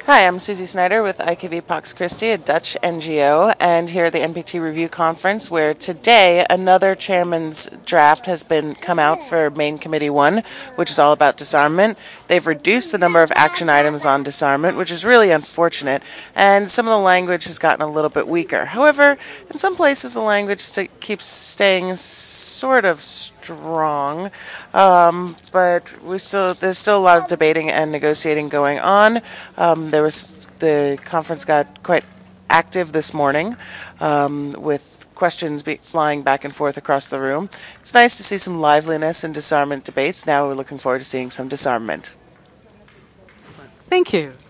Hi, I'm Susie Snyder with IKV Pax Christi, a Dutch NGO, and here at the NPT Review Conference, where today another chairman's draft has been come out for Main Committee 1, which is all about disarmament. They've reduced the number of action items on disarmament, which is really unfortunate, and some of the language has gotten a little bit weaker. However, in some places the language keeps staying sort of strong, but there's still a lot of debating and negotiating going on. The conference got quite active this morning, with questions flying back and forth across the room. It's nice to see some liveliness in disarmament debates. Now we're looking forward to seeing some disarmament. Thank you.